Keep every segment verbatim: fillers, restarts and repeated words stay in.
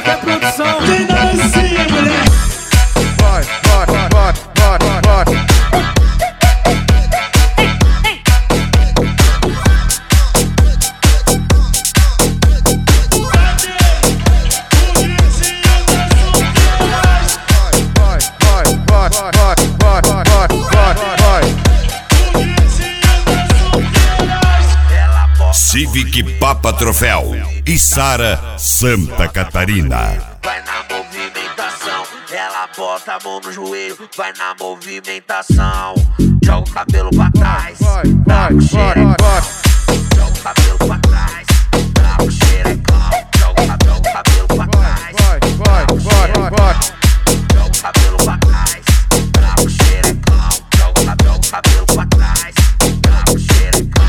que é produção. Quem dá dancinha, mulher? Vai, vai, vai, vai, vai. Civic Papa Troféu e Sara Santa Catarina. Vai na movimentação, ela bota a mão no joelho, vai na movimentação. Joga o cabelo pra trás, dá o xerecão. Joga o cabelo pra trás, dá o xerecão. Joga o cabelo pra trás, dá o xerecão. Joga o cabelo pra trás, dá o xerecão. Joga o cabelo pra trás, dá o xerecão.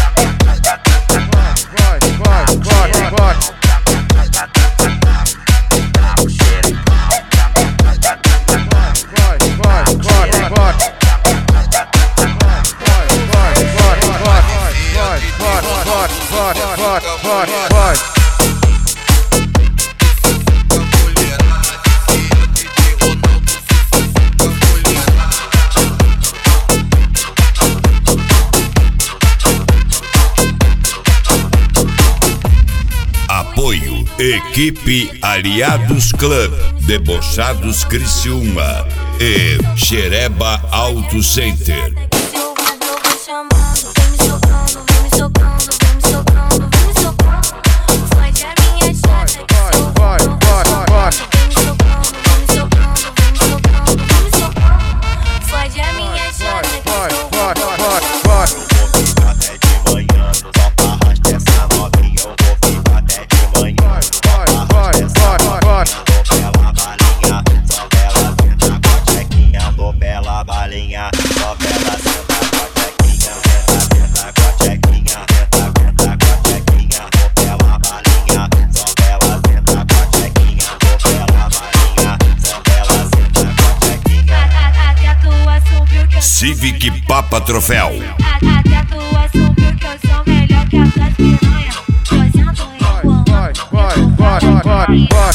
Apoio Equipe Aliados Club, Debochados Criciúma e Xereba Auto Center. Civic Papa Troféu. Até tu assumiu que eu sou melhor que a tua piranha. Fazendo igual, vai, vai, vai, vai, vai.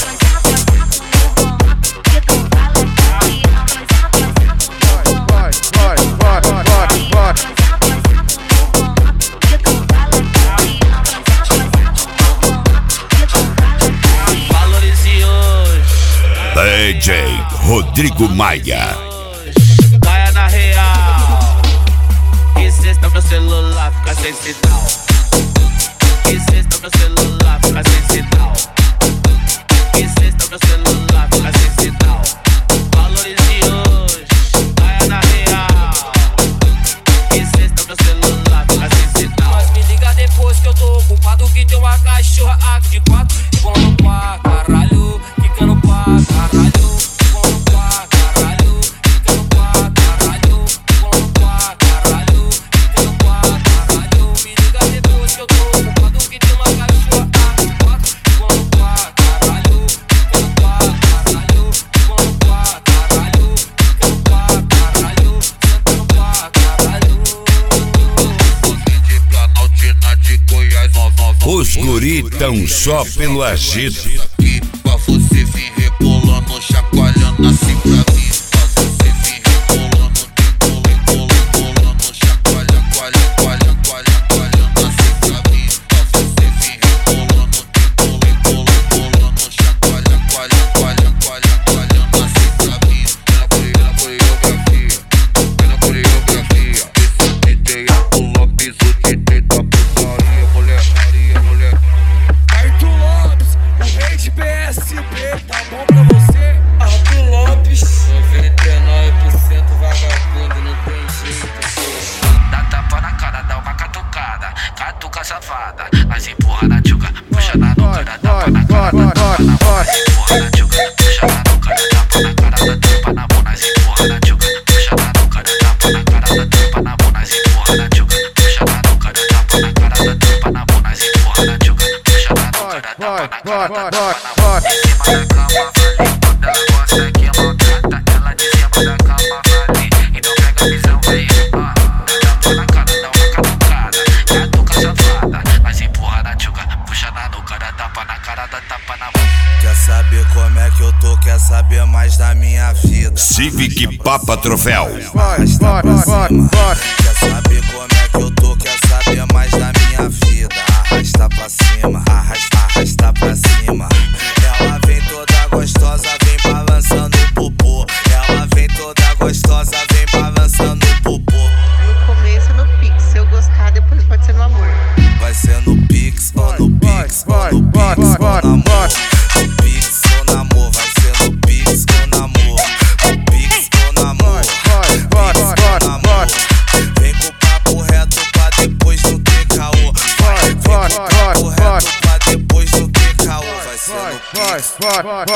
D J Rodrigo Maia. Caia na real. Que cesta meu celular fica sem sinal. Que cesta meu celular fica sem sinal. Que cesta meu celular fica sem sinal. Valorize hoje. Caia na real. Que cesta meu celular fica sem sinal. Mas me liga depois que eu tô ocupado, que tem uma cachorra aqui de quatro. Ficando pra caralho. Ficando pra caralho. Os guri tão só pelo agito. E pra você vir rebolando, chacoalhando assim pra mim. Pra você vir rebolando, rebolando, rebolando, chacoalha, coalha, coalha, coalha, coalhando assim pra mim. Pra você vir rebolando, rebolando, rebolando, chacoalha, coalha, coalha, coalha, coalhando assim pra mim. Pela coreografia, pela coreografia. Esse D J é o Lopes, o D J da putaria, mulher. Arthur Lopes, o rei de P S B, tá bom pra você? Arthur Lopes, noventa e nove por cento vagabundo, não tem jeito. Dá tapa na cara, dá uma catucada, catuca safada. Mas empurra na tchuca, puxa na nuca, dá tapa na cara, dá tapa na mão. Mas empurra na tchuca, puxa na nuca, dá tapa na cara, dá tapa na mão. Mas empurra na tchuca, puxa na nuca, dá tapa na cara, dá tapa na mão. Mas empurra na tchuca, puxa na nuca, dá tapa na cara, dá tapa na mão. Mas empurra na tchuca, puxa na nuca, dá tapa na cara, dá tapa na mão. Em cima da cama, vale, quando ela gosta que maltrata. Ela de cima da cama, vale, então pega a visão, vem. Ah, dá tapa na cara, dá uma catucada, catuca safada. Mas empurra na tchuca, puxa na nuca, dá tapa na cara, dá tapa na mão. saber como é que eu tô, quer saber mais da minha vida. Civic Papa Troféu. Arrasta pra cima. Quer saber como é que eu tô, quer saber mais da minha vida. Arrasta pra cima, arrasta, arrasta pra cima. Ela vem toda gostosa, vem balançando o popô. Ela vem toda gostosa, vem balançando o popô. No começo no Pix, se eu gostar, depois pode ser no amor. Vai ser no Pix ou no Pix, ou no Pix ou no amor. No Pix ou no amor, vai ser no Pix ou no amor. No Pix ou no amor, Pix ou no amor. Vem com o papo reto pra depois não ter caô. Vem com o papo reto pra depois não ter caô. Vai ser no Pix ou no amor.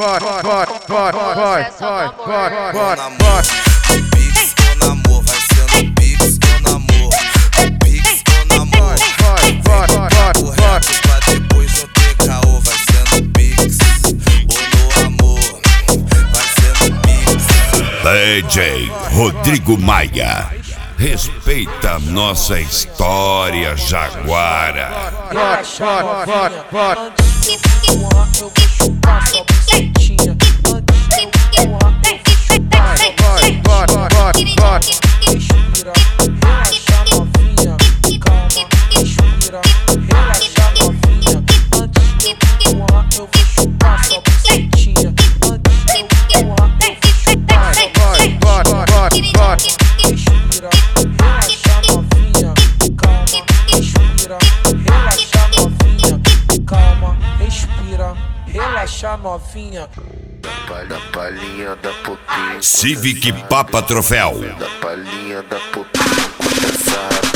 No Pix ou no amor, vai ser no Pix ou no amor. No Pix ou no amor. Papo reto pra depois não ter caô. Vai ser no Pix ou no amor. Vai ser no Pix. D J Rodrigo Maia. Respeita nossa história, Jaguara. Relaxa, novinha. Antes de eu voar, eu vou chupar sua bucetinha. Antes de eu voar, eu vou chupar sua bucetinha. Respira, relaxa, novinha. Calma, respira, relaxa, novinha. Antes de eu voar, eu vou chupar sua bucetinha. Antes de eu voar, eu vou chupar sua bucetinha. Respira, relaxa, novinha. Calma, respira, relaxa, novinha. Calma, respira, relaxa, novinha. Da palhinha da popinha. Civic Papa Troféu. Da palhinha da popinha. Essa